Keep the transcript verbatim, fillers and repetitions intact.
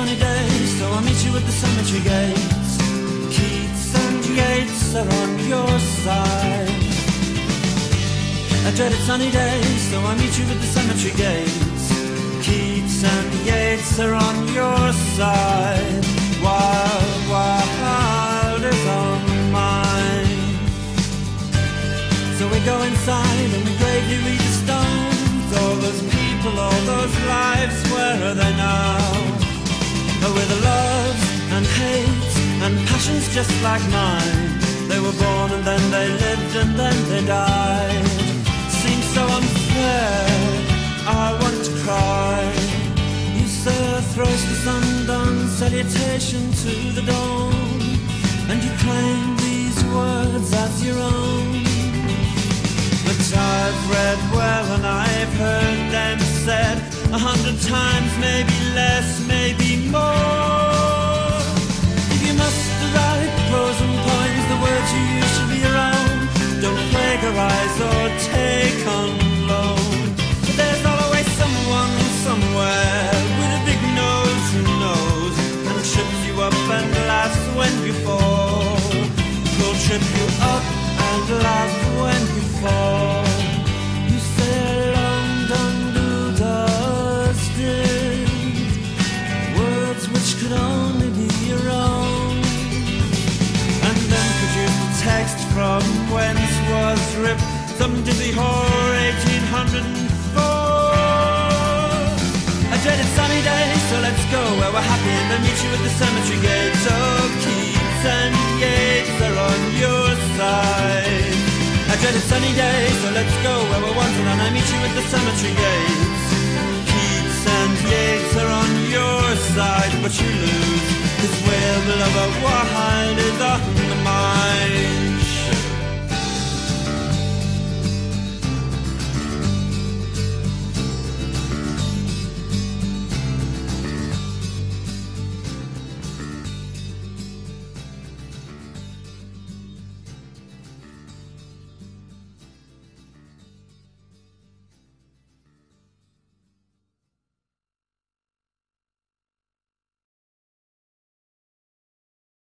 sunny day, so I'll meet you at the cemetery gates. Keats and Yeats are on your side. A dreaded sunny day, so I'll meet you at the cemetery gates. Keats and Yeats are on your side. Wild, wild is on mine. So we go inside and we gravely read the stones. All those people, all those lives, where are they now? Oh, with the loves and hates and passions just like mine. They were born and then they lived and then they died. Seems so unfair, I want to cry. You say a thrice the undone salutation to the dawn, and you claim these words as your own. But I've read well and I've heard them said a hundred times, maybe less, maybe more. If you must write pros and poems, the words you use should be your own. Don't plagiarize or take on loan. But there's always someone somewhere with a big nose who knows and trips you up and laughs when you fall. Will trip you up and laugh when you fall. You say long done do does did, words which could only be your own, and then produce the text from whence was ripped some dizzy whore eighteen hundred four. A dreaded sunny day, so let's go where we're happy and then meet you at the cemetery gates. Oh, Keats and Yeats are on your side. A dreaded sunny day, so let's go where we're wanted and I meet you at the cemetery gates. Keats and Yeats are on your side, but you lose.